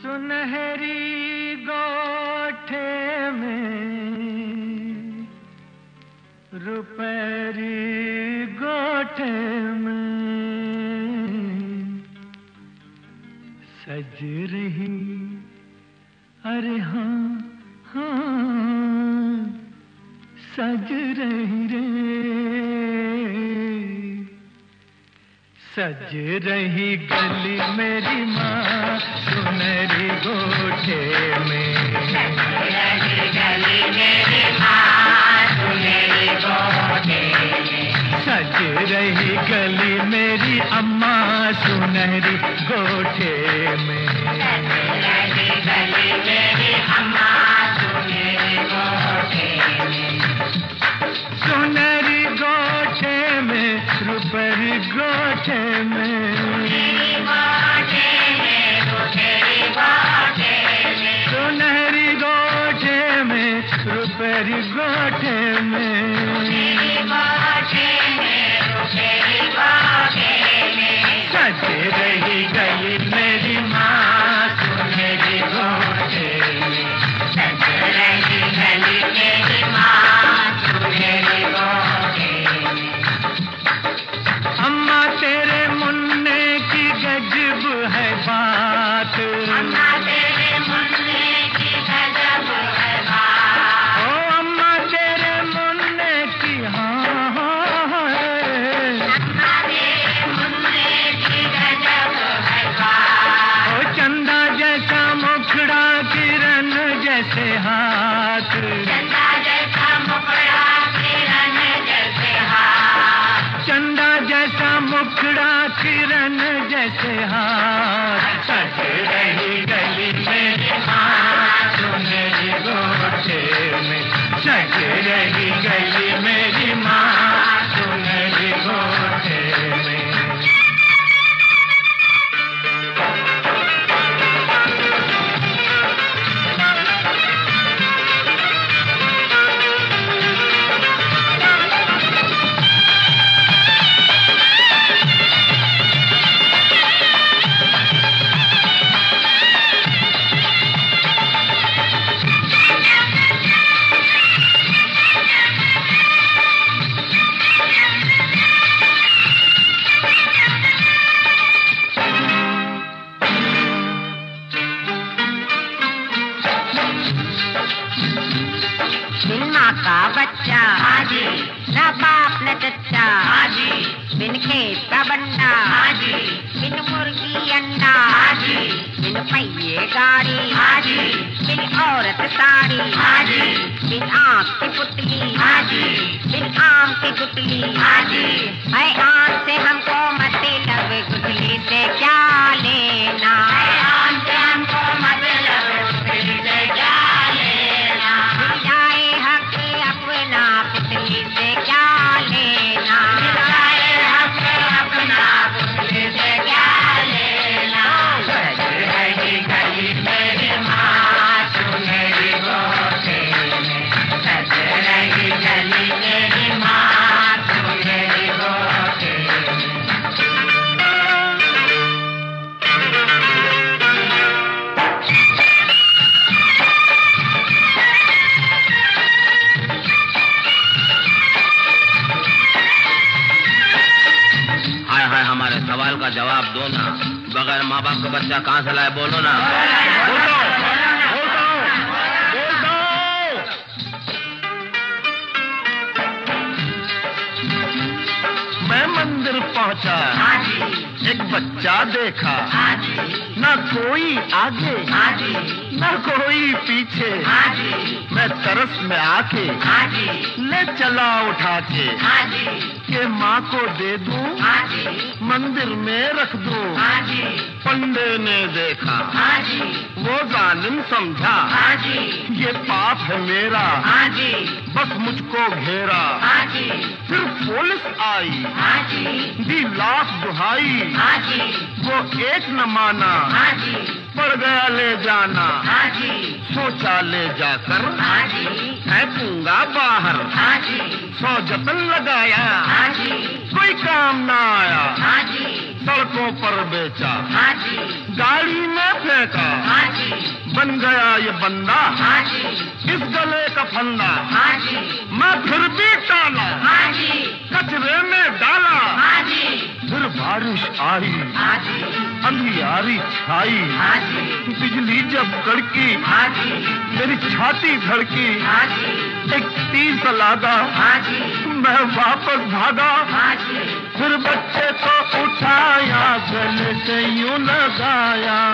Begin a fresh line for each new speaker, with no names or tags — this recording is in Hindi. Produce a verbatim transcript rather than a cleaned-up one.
सुनहरी गोठे में, रुपहरी गोठे में सज रही, अरे हाँ हाँ सज रही रे, सज रही गली मेरी माँ सुनहरी गोठे में,
सज रही गली मेरी माँ सुनहरी गोठे में,
सज रही गली मेरी अम्मा सुनहरी गोठे में,
सज रही गली मेरी अम्मा सुनहरी गोठे में,
सुनहरी गोठे में, रुपहरी गोठे में,
मेरी गोठे में, रुपहरी गोठे में,
सुनहरी गोठे में, रुपहरी गोठे में,
मेरी गोठे में, रुपहरी गोठे में
सज रही गली मेरी माँ सुनहरी गोठे में,
सज रही गली मेरी माँ सुनहरी गोठे में,
अम्मा तेरे मुन्ने की गजब है बात,
अम्मा तेरे मुन्ने की गजब है बात,
ओ अम्मा तेरे मुन्ने की हाँ हाँ है,
अम्मा तेरे मुन्ने की गजब है बात,
ओ चंदा जैसा मुखड़ा किरण जैसे हाथ,
चंदा जैसा मुखड़ा किरण जैसे हाथ,
चंदा जैसा मुखड़ा किरण जैसे हाथ, सज रही गली मेरी माँ सुनहरी गोठे में, सज रही गली मेरी माँ सुनहरी गोठे में।
बिन माँ का बच्चा हाजी, न बाप न चच्चा हाजी, बिन खेत का बंडा हाजी, बिन मुर्गी अंडा हाजी, बिन पहिए गाड़ी हाजी, बिन औरत साड़ी हाजी, बिन आँख की पुतली हाजी, बिन आम की गुटली हाजी, है आम से हमको मतलब गुटली से क्या लेना, है आम से हमको मतलब गुटली से क्या लेना, जाए हक अपना पुतली से क्या लेना, जाए हक अपना पुतली से क्या लेना,
सज रही गली मेरी माँ सुनहरी गोठे में,
सज रही गली मेरी माँ सुनहरी गोठे में,
हाय हाय हमारे सवाल का जवाब दो ना, बगैर माँ बाप का बच्चा कहाँ से लाए, बोलो ना, बोलो बोलो बोलो।
मैं मंदिर पहुंचा,
हाजी
एक बच्चा देखा,
हाजी
न कोई आगे
हाजी
न कोई पीछे,
हाजी
मैं तरस में आके
हाजी
ले चला उठा के,
हाजी
के माँ को दे दूं
हाजी
मंदिर में रख दूं।
हाजी
पंडे ने देखा,
हाजी
वो जालिम समझा,
हाजी
ये पाप है मेरा,
हाजी
बस मुझको घेरा।
हाजी
फिर पुलिस आई,
हाजी
दी लाख दुहाई,
हाजी
वो एक न माना,
हाजी
पड़ गया ले जाना।
हाजी
सोचा ले जाकर
हाजी
फेंकूंगा बाहर,
हाजी
सौ जतन लगाया
हाजी
कोई काम ना आया।
हाजी
सड़कों पर बेचा,
हाँ जी,
गाड़ी में फेंका,
हाँ जी,
बन गया ये बंदा,
हाँ जी,
इस गले का फंदा,
हाँ जी,
मैं फिर भी टाला,
हाँ जी,
कचरे में डाला,
हाँ जी,
फिर बारिश आई,
हाँ जी,
अंधियारी छाई,
हाँ जी,
बिजली जब कड़की,
हाँ जी,
मेरी छाती धड़की,
हाँ जी,
एक तीर सा लागा,
हाँ जी,
मैं वापस भागा,
हाँ जी,
फिर बच्चे को उठाया, गले से यूं लगाया,